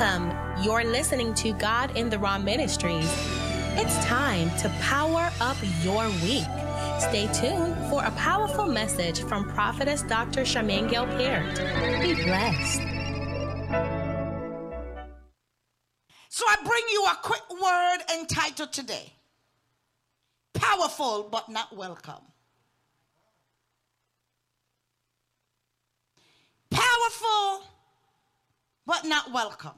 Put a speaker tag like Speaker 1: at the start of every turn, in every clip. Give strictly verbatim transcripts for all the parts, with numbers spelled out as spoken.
Speaker 1: Welcome. You're listening to God in the Raw Ministries. It's time to power up your week. Stay tuned for a powerful message from Prophetess Doctor Charmaine Gale-Peart. Be blessed.
Speaker 2: So I bring you a quick word entitled today, Powerful but Not Welcome. Powerful but not welcome.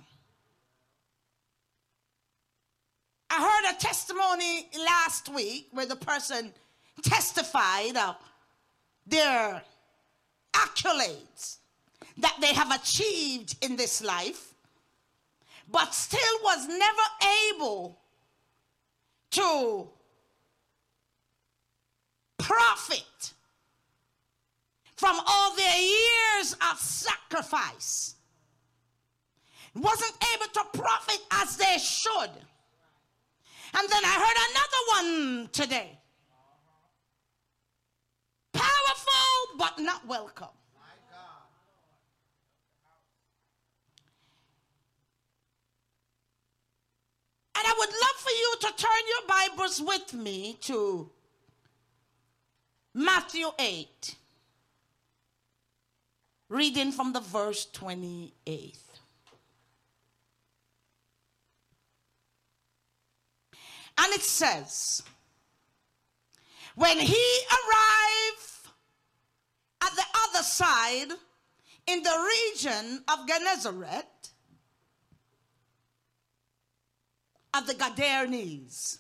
Speaker 2: I heard a testimony last week where the person testified of their accolades that they have achieved in this life, but still was never able to profit from all their years of sacrifice. Wasn't able to profit as they should. And then I heard another one today. Powerful but not welcome. And I would love for you to turn your Bibles with me to Matthew eight. Reading from the verse twenty-eight. And it says, when he arrived at the other side in the region of Gennesaret, of the Gadarenes,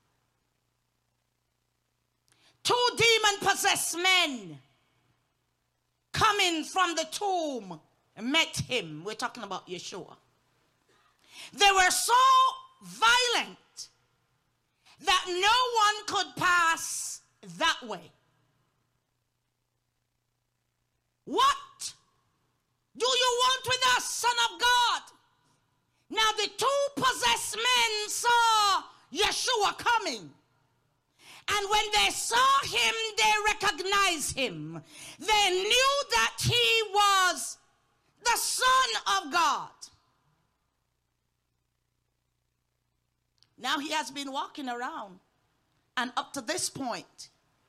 Speaker 2: two demon-possessed men coming from the tomb met him. We're talking about Yeshua. They were so violent that no one could pass that way. What do you want with us, Son of God? Now the two possessed men saw Yeshua coming. And when they saw him, they recognized him. They knew that he was the Son of God. Now he has been walking around, and up to this point,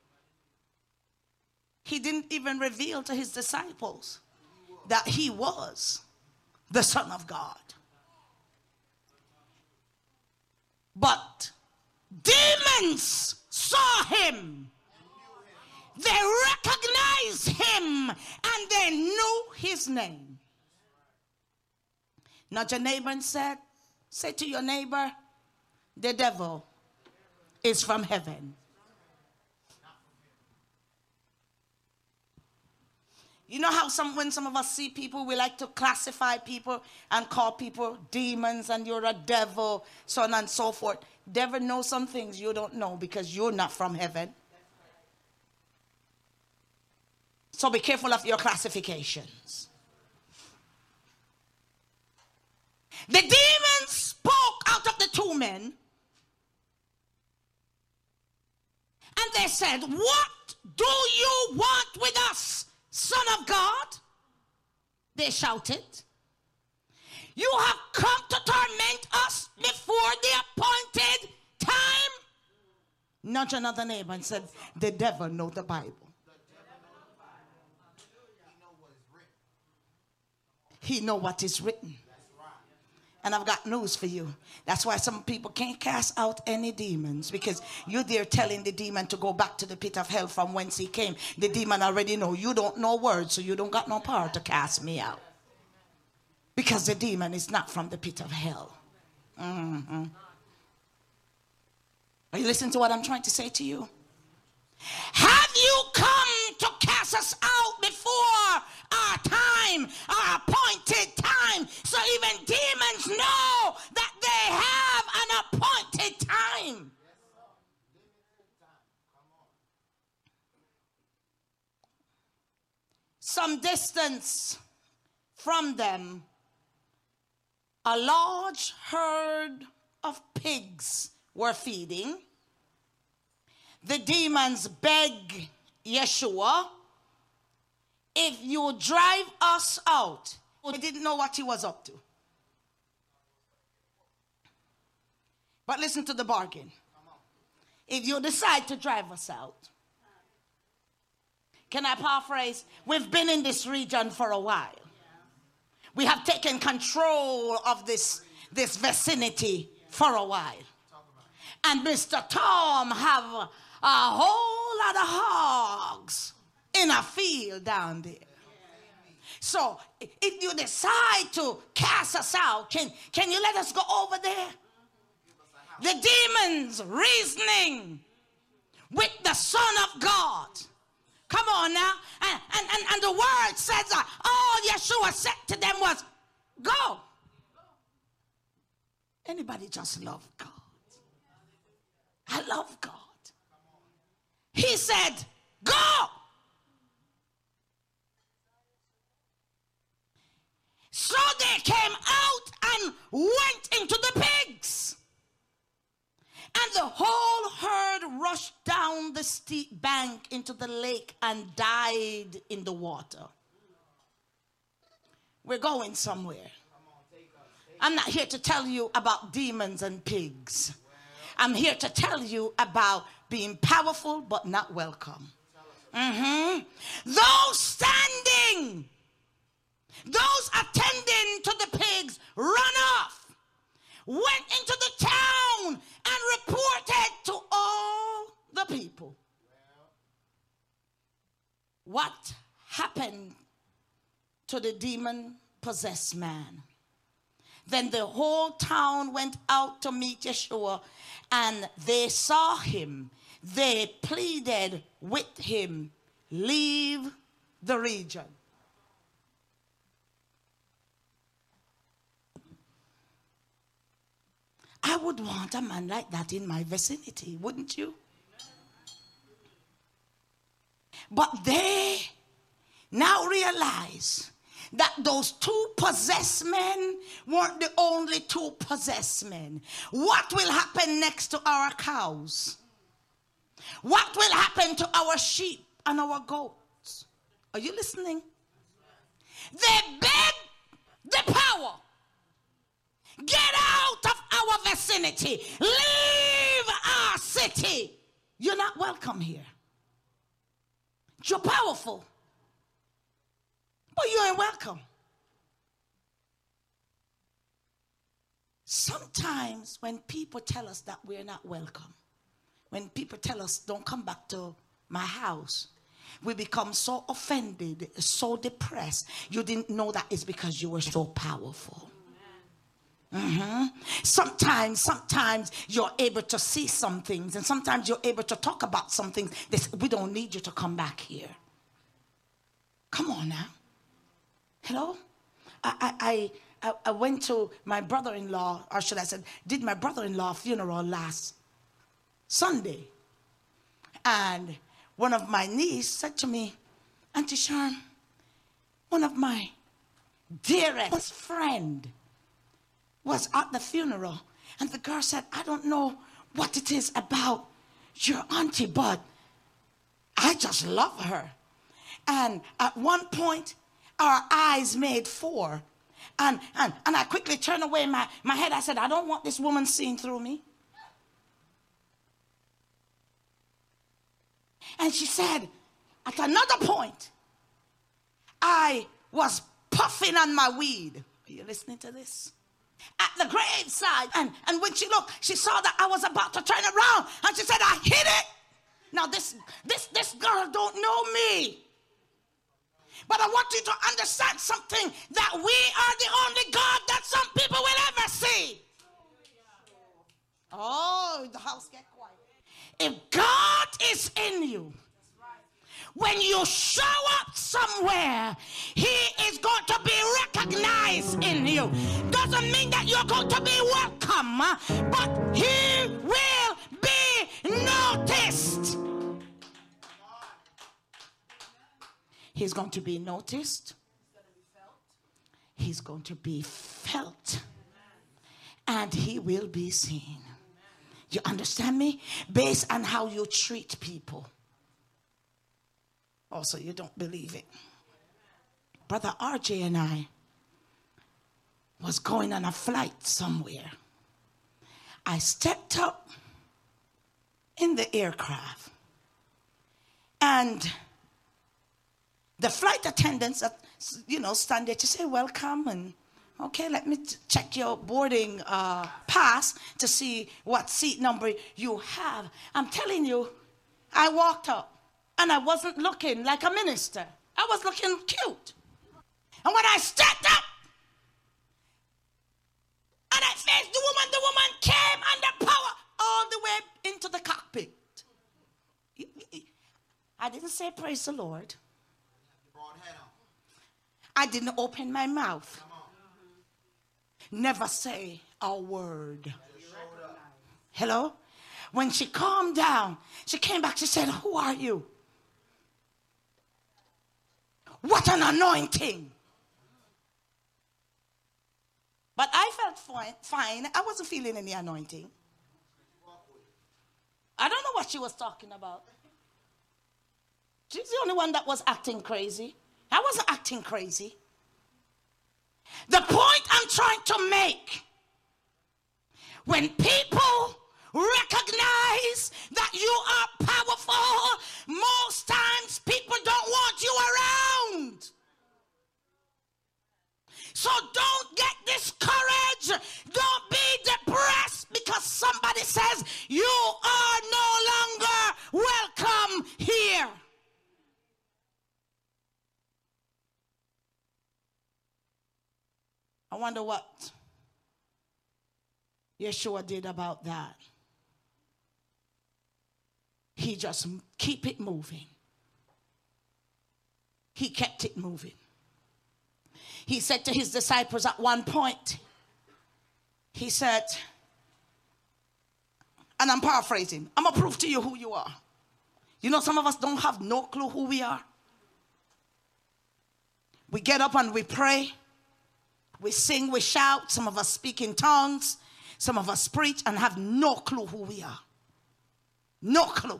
Speaker 2: he didn't even reveal to his disciples that he was the Son of God. But demons saw him. They recognized him, and they knew his name. Now your neighbor said, say to your neighbor, the devil is from heaven. You know how some when some of us see people, we like to classify people and call people demons and you're a devil, so on and so forth. Devil knows some things you don't know because you're not from heaven. So be careful of your classifications. The demons spoke out of the two men. And they said, what do you want with us, Son of God? They shouted. You have come to torment us before the appointed time. Nudge another neighbor and said, the devil knows the Bible. He knows what is written. And I've got news for you. That's why some people can't cast out any demons, because you're there telling the demon to go back to the pit of hell from whence he came. The demon already know you don't know words, so you don't got no power to cast me out. Because the demon is not from the pit of hell. Mm-hmm. Are you listening to what I'm trying to say to you? Have you come to cast us out before our time, our appointed time, so even demons know that they have an appointed time? Some distance from them, a large herd of pigs were feeding. The demons begged Yeshua, if you drive us out. They didn't know what he was up to. But listen to the bargain. If you decide to drive us out, can I paraphrase? We've been in this region for a while. We have taken control of this, this vicinity for a while. And Mister Tom have a whole lot of hogs in a field down there. So if you decide to cast us out, can, can you let us go over there? The demons reasoning with the Son of God. Come on now. And, and, and, and the word says that all Yeshua said to them was, go. Anybody just love God? I love God. He said, go. So they came out and went into the pigs. And the whole herd rushed down the steep bank into the lake and died in the water. We're going somewhere. I'm not here to tell you about demons and pigs. I'm here to tell you about being powerful but not welcome. Mm-hmm. Those standing, those attending to the pigs, run off, went into the town and reported to all the people what happened to the demon-possessed man. Then the whole town went out to meet Yeshua, and they saw him. They pleaded with him, leave the region. I would want a man like that in my vicinity, wouldn't you? But they now realize that those two possessed men weren't the only two possessed men. What will happen next to our cows? What will happen to our sheep and our goats? Are you listening? They beg the power. Get out of our vicinity. Leave our city. You're not welcome here. You're powerful, but you ain't welcome. Sometimes when people tell us that we're not welcome, when people tell us don't come back to my house, we become so offended, so depressed. You didn't know that it's because you were so powerful. Mm-hmm. Sometimes, sometimes you're able to see some things, and sometimes you're able to talk about some things. This, we don't need you to come back here. Come on now. Hello? I, I, I, I went to my brother-in-law, or should I say, did my brother-in-law funeral last Sunday. And one of my nieces said to me, Auntie Sharm, one of my dearest friend was at the funeral. And the girl said, I don't know what it is about your auntie, but I just love her. And at one point, our eyes made four. And, and, and I quickly turned away my, my head. I said, I don't want this woman seeing through me. And she said, at another point, I was puffing on my weed. Are you listening to this? At the graveside. And, and when she looked, she saw that I was about to turn around. And she said, I hit it. Now this, this, this girl don't know me. But I want you to understand something, that we are the only God that some people will ever see. Oh, the house get quiet. If God is in you, when you show up somewhere, he is going to be recognized in you. Doesn't mean that you're going to be welcome, but he will be noticed. He's going to be noticed. He's going to be felt. And he will be seen. You understand me? Based on how you treat people. Also, you don't believe it. Brother R J and I was going on a flight somewhere. I stepped up in the aircraft, and the flight attendants, that, you know, stand there to say welcome and okay, let me t- check your boarding uh, pass to see what seat number you have. I'm telling you, I walked up and I wasn't looking like a minister. I was looking cute. And when I stepped up and I faced the woman, the woman came under power all the way into the cockpit. I didn't say praise the Lord. I didn't open my mouth. Never say a word. Hello? When she calmed down, she came back, she said, who are you? What an anointing. But I felt fine, fine. I wasn't feeling any anointing. I don't know what she was talking about. She's the only one that was acting crazy. I wasn't acting crazy. The point I'm trying to make, when people recognize that you are powerful, most times people don't want you around. So don't get discouraged. Don't be depressed because somebody says you are no longer welcome here. I wonder what Yeshua did about that. He just keep it moving. He kept it moving. He said to his disciples at one point, he said, and I'm paraphrasing, I'm going to prove to you who you are. You know, some of us don't have no clue who we are. We get up and we pray. We sing, we shout. Some of us speak in tongues. Some of us preach and have no clue who we are. No clue.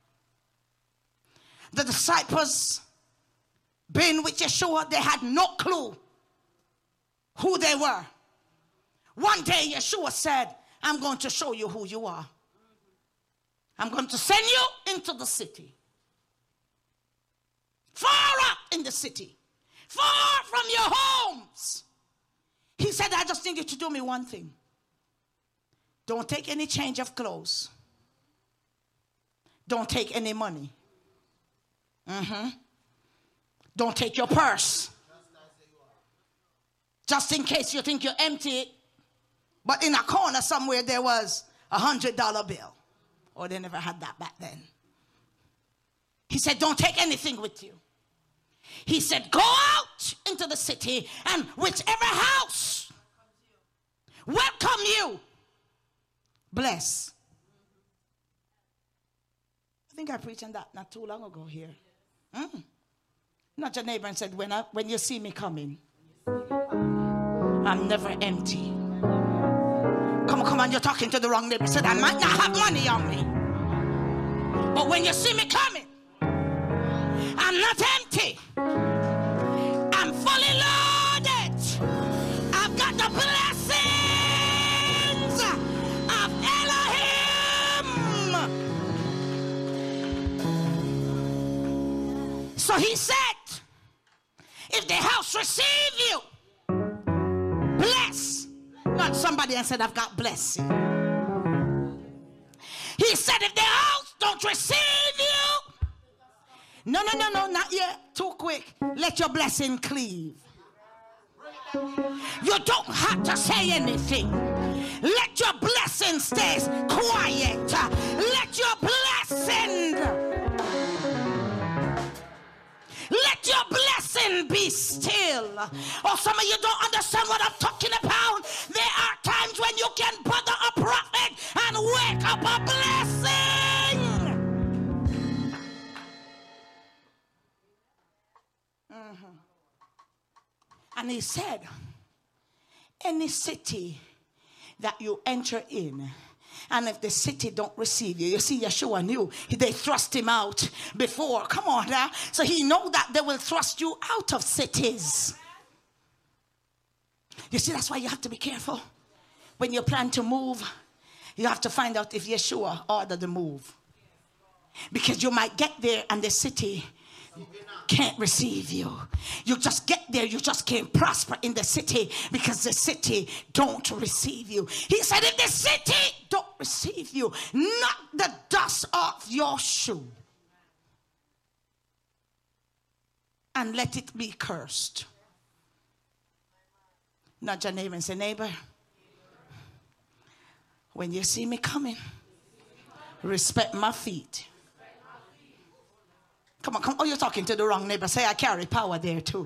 Speaker 2: The disciples, being with Yeshua, they had no clue who they were. One day Yeshua said, I'm going to show you who you are. I'm going to send you into the city. Far up in the city. Far from your homes. He said, I just need you to do me one thing. Don't take any change of clothes. Don't take any money. Mm-hmm. Don't take your purse. Just in case you think you're empty. But in a corner somewhere there was a hundred dollar bill. Or they never had that back then. He said, don't take anything with you. He said, go out into the city and whichever house welcome you, bless. I think I preached on that not too long ago here. Mm. Not your neighbor and said, when, I, when you see me coming, I'm never empty. Come on, come on, you're talking to the wrong neighbor. Said, I might not have money on me, but when you see me coming, I'm not empty. I'm fully loaded. I've got the blessings of Elohim. So he said, if the house receive you, bless. Not somebody and said, I've got blessing. He said, if the house don't receive you, no, no, no, no, not yet. Too quick. Let your blessing cleave. You don't have to say anything. Let your blessing stay quiet. Let your blessing, let your blessing be still. Or some of you don't understand what I'm talking about. There are times when you can bother a prophet and wake up a blessing. Mm-hmm. And he said, any city that you enter in, and if the city don't receive you, you see, Yeshua knew they thrust him out before. Come on now. So he know that they will thrust you out of cities. You see, that's why you have to be careful when you plan to move. You have to find out if Yeshua ordered the move. Because you might get there and the city can't receive you. You just get there, you just can't prosper in the city because the city don't receive you. He said, if the city don't receive you, knock the dust off your shoe and let it be cursed. Nudge your neighbor and say, neighbor, when you see me coming, respect my feet. Come on, come on. Oh, you're talking to the wrong neighbor. Say, I carry power there too.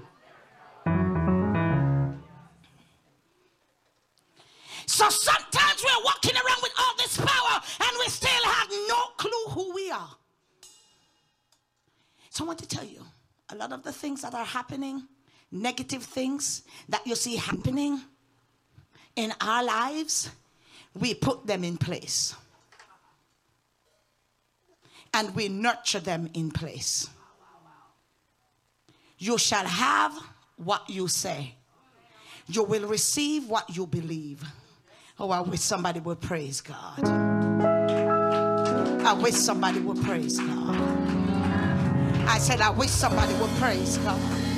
Speaker 2: So sometimes we're walking around with all this power and we still have no clue who we are. So I want to tell you, a lot of the things that are happening, negative things that you see happening in our lives, we put them in place. And we nurture them in place. You shall have what you say. You will receive what you believe. Oh, I wish somebody would praise God. I wish somebody would praise God. I said, I wish somebody would praise God.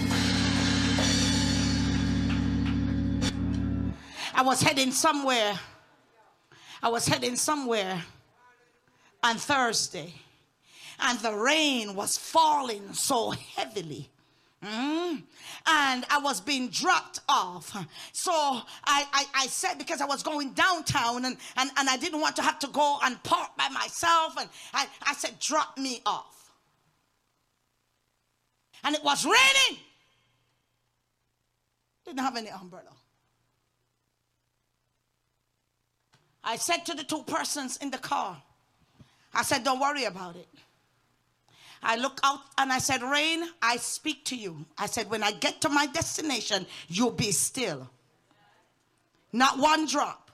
Speaker 2: I was heading somewhere. I was heading somewhere on Thursday. And the rain was falling so heavily. Mm. And I was being dropped off. So I, I, I said, because I was going downtown and, and, and I didn't want to have to go and park by myself. And I, I said, drop me off. And it was raining. Didn't have any umbrella. I said to the two persons in the car, I said, don't worry about it. I look out and I said, rain, I speak to you. I said, when I get to my destination, you'll be still. Not one drop.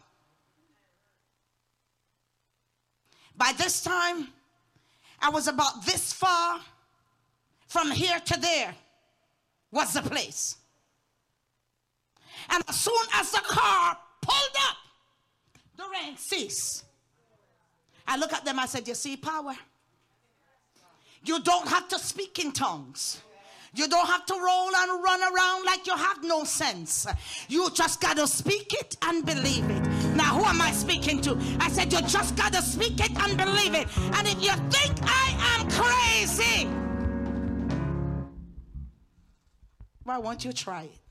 Speaker 2: By this time, I was about this far. From here to there was the place. And as soon as the car pulled up, the rain ceased. I look at them, I said, you see power? You don't have to speak in tongues. You don't have to roll and run around like you have no sense. You just got to speak it and believe it. Now, who am I speaking to? I said, you just got to speak it and believe it. And if you think I am crazy, why won't you try it?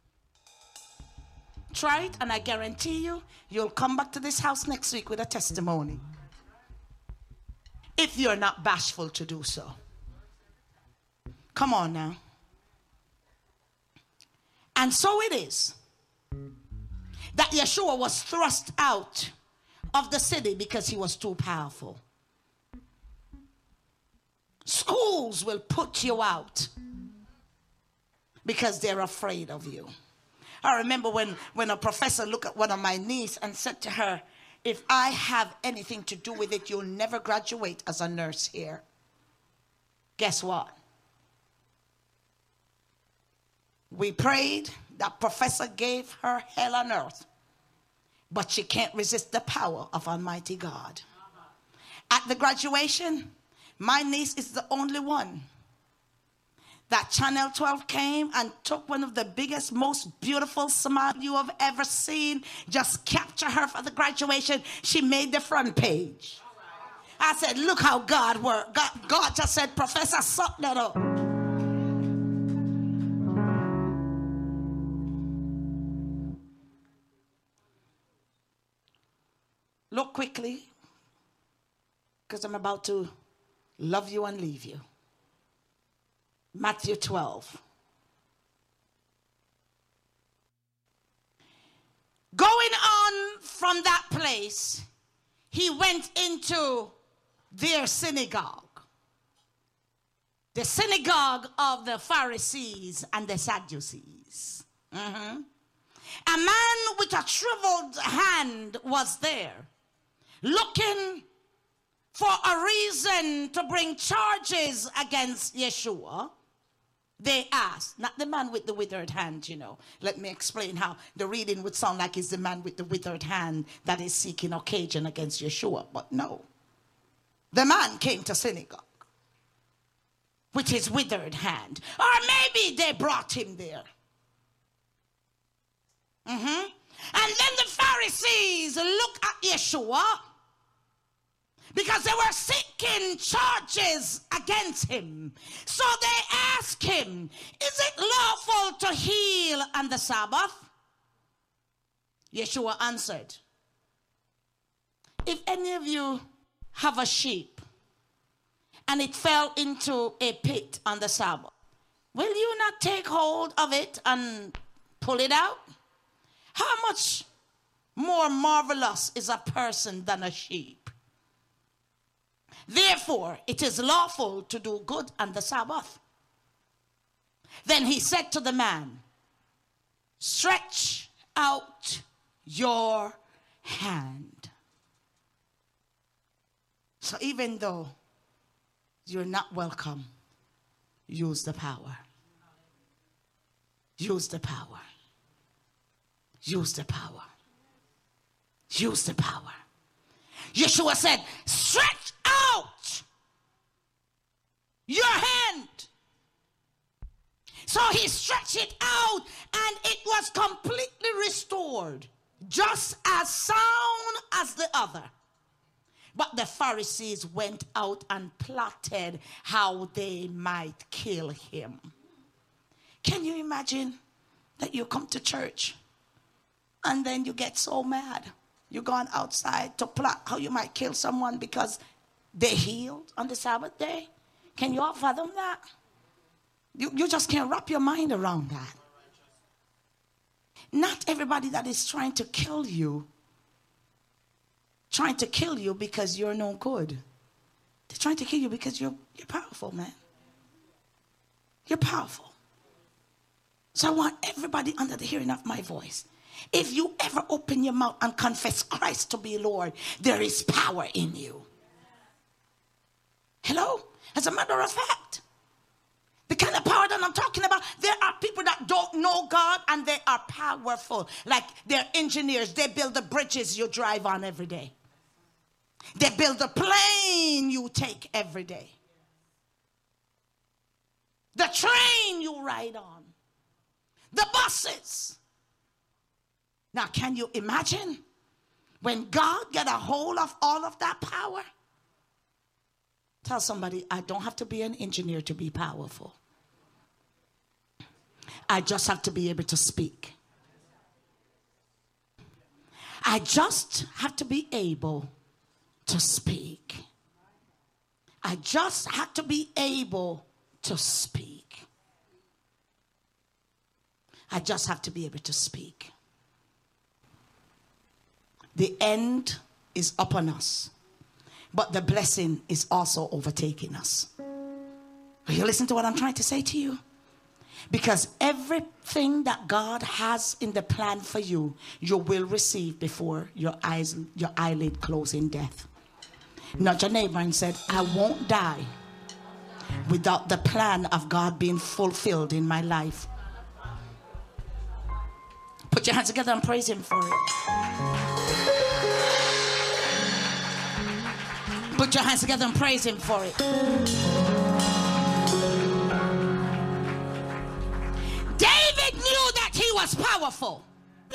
Speaker 2: Try it, and I guarantee you, you'll come back to this house next week with a testimony. If you're not bashful to do so. Come on now. And so it is that Yeshua was thrust out of the city because he was too powerful. Schools will put you out because they're afraid of you. I remember when, when a professor looked at one of my nieces and said to her, if I have anything to do with it, you'll never graduate as a nurse here. Guess what? We prayed. That professor gave her hell on earth. But she can't resist the power of Almighty God. At the graduation, my niece is the only one that Channel twelve came and took one of the biggest, most beautiful smile you have ever seen. Just capture her for the graduation. She made the front page. I said, look how God worked. God, God just said, Professor, suck that up. Look quickly, because I'm about to love you and leave you. Matthew twelve. Going on from that place, he went into their synagogue. The synagogue of the Pharisees and the Sadducees. Mm-hmm. A man with a shriveled hand was there, looking for a reason to bring charges against Yeshua. They asked, not the man with the withered hand, you know. Let me explain how the reading would sound like it's the man with the withered hand that is seeking occasion against Yeshua. But no. The man came to synagogue with his withered hand. Or maybe they brought him there. Mm-hmm. And then the Pharisees look at Yeshua because they were seeking charges against him. So they ask him, is it lawful to heal on the Sabbath? Yeshua answered, if any of you have a sheep and it fell into a pit on the Sabbath, will you not take hold of it and pull it out? How much more marvelous is a person than a sheep? Therefore, it is lawful to do good on the Sabbath. Then he said to the man, stretch out your hand. So even though you're not welcome, use the power. Use the power. Use the power. Use the power. Yeshua said, stretch out your hand. So he stretched it out and it was completely restored, just as sound as the other. But the Pharisees went out and plotted how they might kill him. Can you imagine that you come to church and then you get so mad? You're going outside to plot how you might kill someone because they healed on the Sabbath day. Can you all fathom that? You, you just can't wrap your mind around that. Not everybody that is trying to kill you, trying to kill you because you're no good. They're trying to kill you because you're, you're powerful, man. You're powerful. So I want everybody under the hearing of my voice. If you ever open your mouth and confess Christ to be Lord, there is power in you. Hello? As a matter of fact, the kind of power that I'm talking about, there are people that don't know God and they are powerful. Like they're engineers. They build the bridges you drive on every day. They build the plane you take every day. The train you ride on. The buses. Now, can you imagine when God get a hold of all of that power? Tell somebody, I don't have to be an engineer to be powerful. I just have to be able to speak. I just have to be able to speak. I just have to be able to speak. I just have to be able to speak. The end is upon us, but the blessing is also overtaking us. Are you listening to what I'm trying to say to you? Because everything that God has in the plan for you, you will receive before your eyes, your eyelid close in death. Nudge your neighbor and said, I won't die without the plan of God being fulfilled in my life. Put your hands together and praise him for it. Put your hands together and praise him for it. David knew that he was powerful.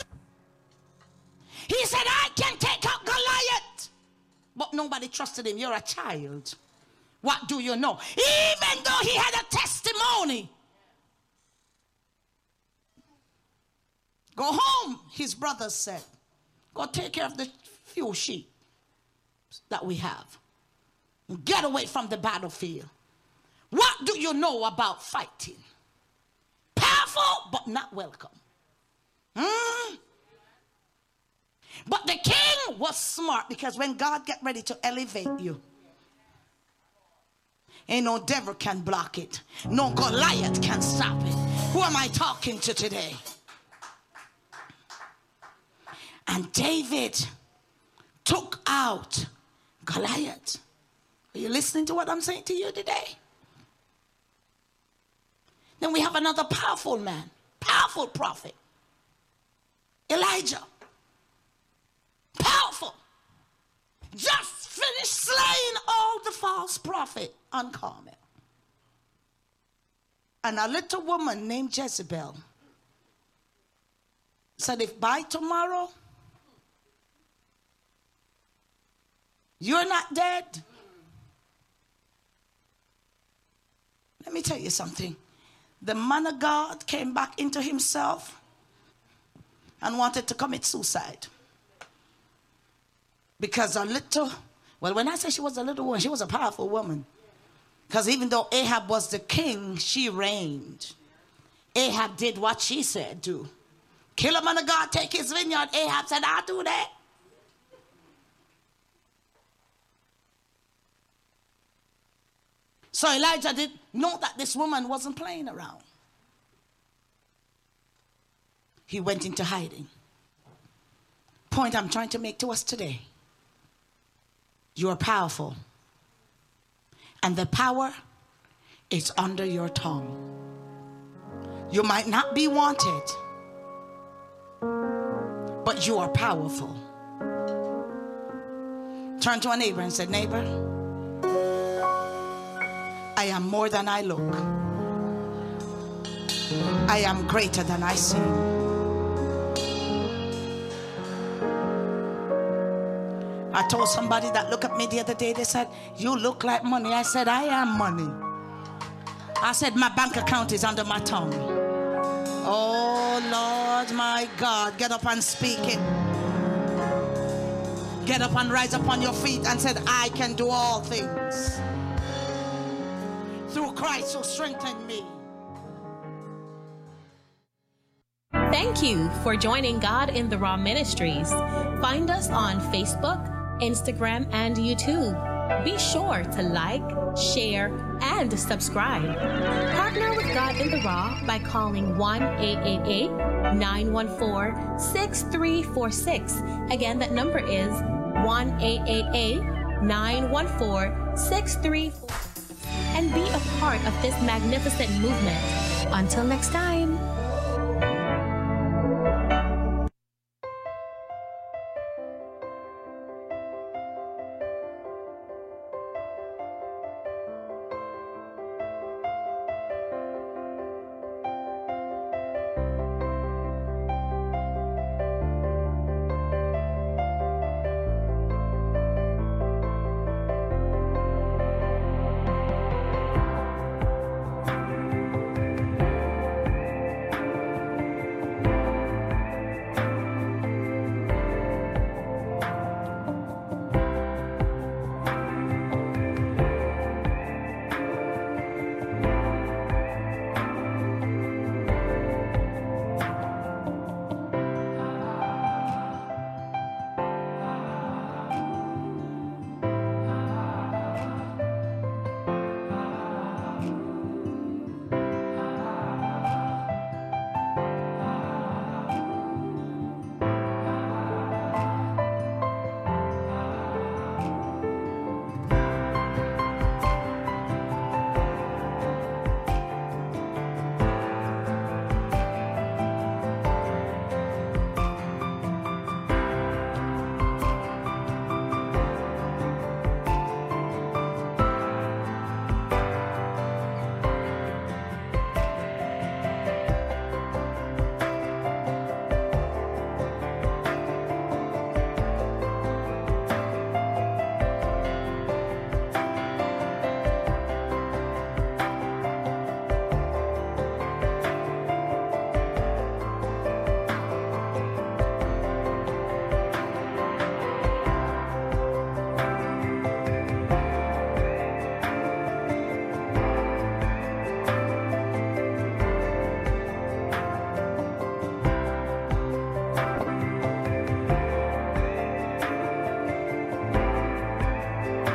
Speaker 2: He said, I can take out Goliath. But nobody trusted him. You're a child. What do you know? Even though he had a testimony. Go home, his brothers said. Go take care of the few sheep that we have. Get away from the battlefield. What do you know about fighting? Powerful, but not welcome. Hmm? But the king was smart, because when God get ready to elevate you, ain't no devil can block it. No Goliath can stop it. Who am I talking to today? And David took out Goliath. Are you listening to what I'm saying to you today? Then we have another powerful man, powerful prophet, Elijah. Powerful. Just finished slaying all the false prophet on Carmel. And a little woman named Jezebel said, if by tomorrow you're not dead, let me tell you something. The man of God came back into himself and wanted to commit suicide. Because a little, well, when I say she was a little woman, she was a powerful woman. Because even though Ahab was the king, she reigned. Ahab did what she said do. Kill a man of God, take his vineyard. Ahab said, I'll do that. So Elijah did know that this woman wasn't playing around. He went into hiding. Point I'm trying to make to us today. You are powerful. And the power is under your tongue. You might not be wanted, but you are powerful. Turn to a neighbor and say, neighbor, I am more than I look. I am greater than I seem. I told somebody that looked at me the other day, they said, you look like money. I said, I am money. I said, my bank account is under my tongue. Oh, Lord, my God, get up and speak it. Get up and rise up on your feet and said, I can do all things through Christ who strengthened me.
Speaker 1: Thank you for joining God in the Raw Ministries. Find us on Facebook, Instagram, and YouTube. Be sure to like, share, and subscribe. Partner with God in the Raw by calling one eight eight eight, nine one four, six three four six. Again, that number is one eight eight eight, nine one four, six three four six. And be a part of this magnificent movement. Until next time.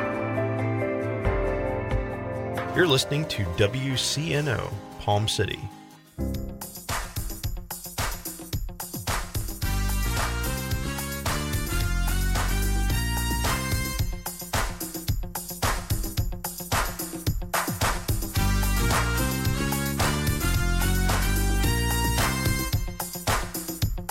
Speaker 3: You're listening to W C N O, Palm City,